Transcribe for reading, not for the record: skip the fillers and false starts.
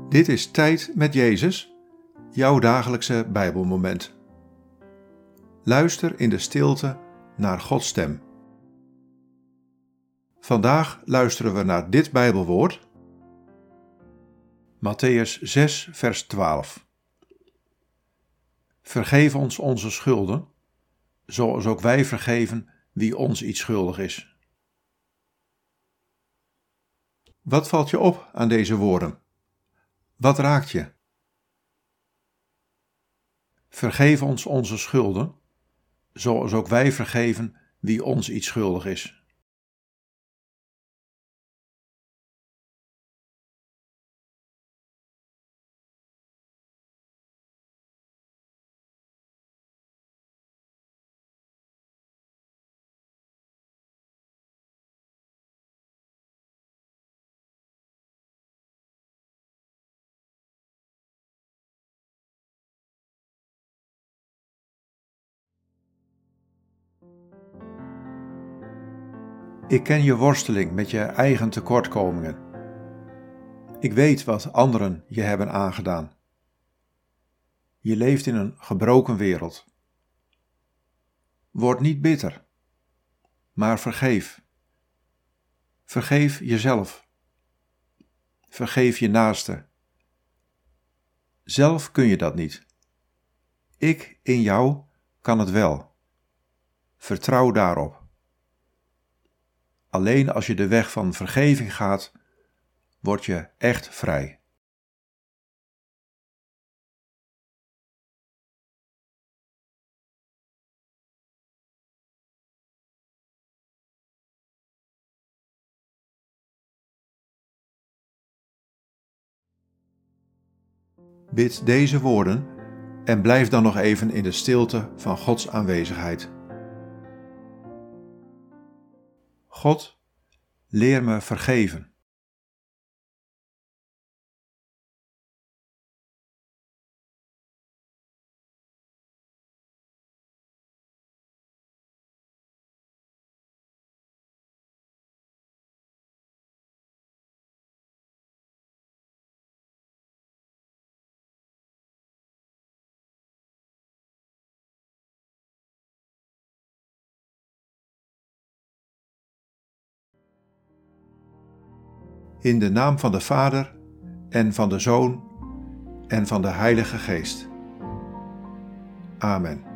Dit is Tijd met Jezus, jouw dagelijkse Bijbelmoment. Luister in de stilte naar Gods stem. Vandaag luisteren we naar dit Bijbelwoord. Mattheüs 6, vers 12. Vergeef ons onze schulden, zoals ook wij vergeven wie ons iets schuldig is. Wat valt je op aan deze woorden? Wat raakt je? Vergeef ons onze schulden, zoals ook wij vergeven wie ons iets schuldig is. Ik ken je worsteling met je eigen tekortkomingen. Ik weet wat anderen je hebben aangedaan. Je leeft in een gebroken wereld. Word niet bitter, maar vergeef. Vergeef jezelf. Vergeef je naaste. Zelf kun je dat niet. Ik in jou kan het wel. Vertrouw daarop. Alleen als je de weg van vergeving gaat, word je echt vrij. Bid deze woorden en blijf dan nog even in de stilte van Gods aanwezigheid. God, leer me vergeven. In de naam van de Vader en van de Zoon en van de Heilige Geest. Amen.